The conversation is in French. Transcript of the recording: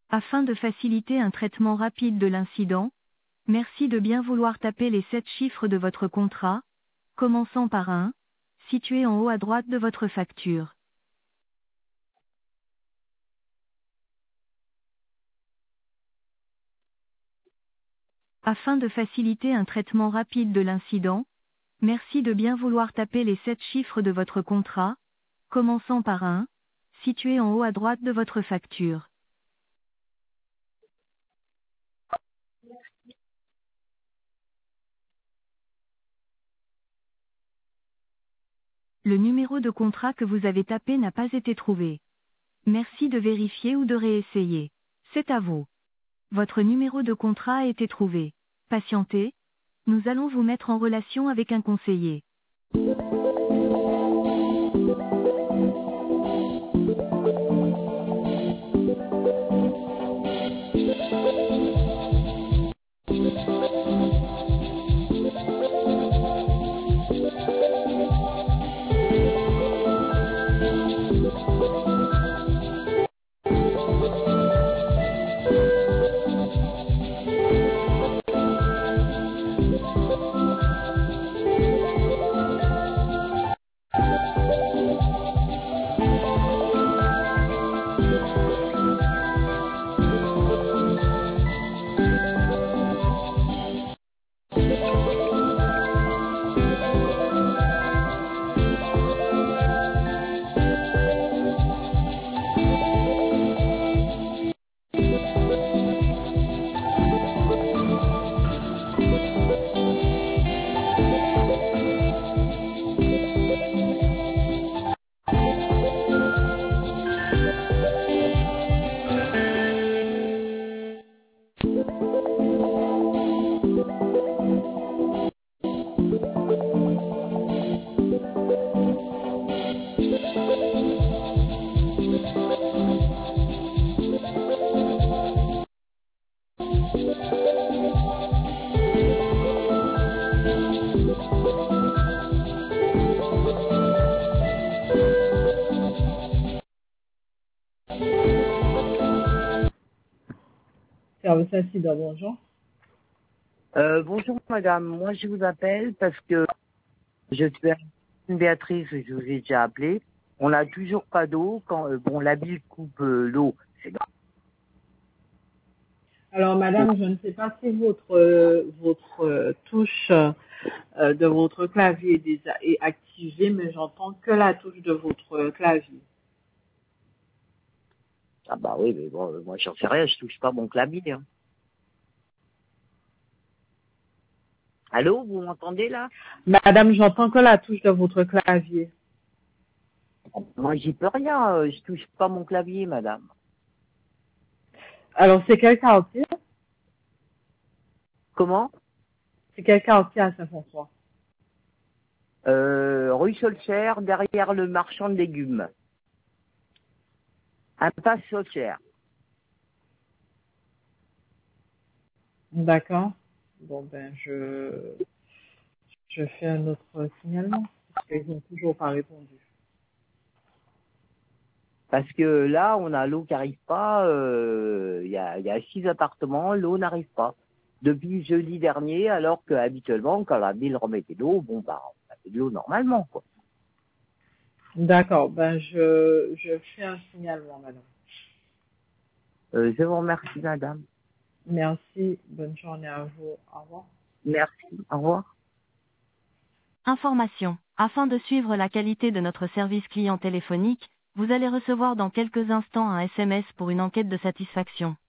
Afin de faciliter un traitement rapide de l'incident, merci de bien vouloir taper les 7 chiffres de votre contrat, commençant par un, situé en haut à droite de votre facture. Afin de faciliter un traitement rapide de l'incident, merci de bien vouloir taper les 7 chiffres de votre contrat, commençant par un, situé en haut à droite de votre facture. Le numéro de contrat que vous avez tapé n'a pas été trouvé. Merci de vérifier ou de réessayer. C'est à vous. Votre numéro de contrat a été trouvé. Patientez, nous allons vous mettre en relation avec un conseiller. Service Accident, bonjour. Bonjour madame, moi je vous appelle parce que je suis Béatrice, je vous ai déjà appelé. On n'a toujours pas d'eau. Quand bon, la ville coupe l'eau, c'est grave. Alors madame, je ne sais pas si votre touche de votre clavier est activée, mais j'entends que la touche de votre clavier. Ah bah oui, mais bon, moi j'en sais rien, je touche pas mon clavier. Hein. Allô, vous m'entendez là? Madame, j'entends que la touche de votre clavier. Moi j'y peux rien, je touche pas mon clavier, madame. Alors c'est quel quartier? Comment? C'est quel quartier à Saint-François? Rue Solcher, derrière le marchand de légumes. Impasse Solcher. D'accord. Bon ben je fais un autre signalement parce qu'ils n'ont toujours pas répondu. Parce que là, on a l'eau qui arrive pas. Il y a 6 appartements, l'eau n'arrive pas. Depuis jeudi dernier, alors que habituellement, quand la ville remettait l'eau, bon bah, on avait de l'eau normalement, quoi. D'accord. Ben je fais un signalement, madame. Je vous remercie, madame. Merci. Bonne journée à vous. Au revoir. Merci. Au revoir. Information. Afin de suivre la qualité de notre service client téléphonique, vous allez recevoir dans quelques instants un SMS pour une enquête de satisfaction.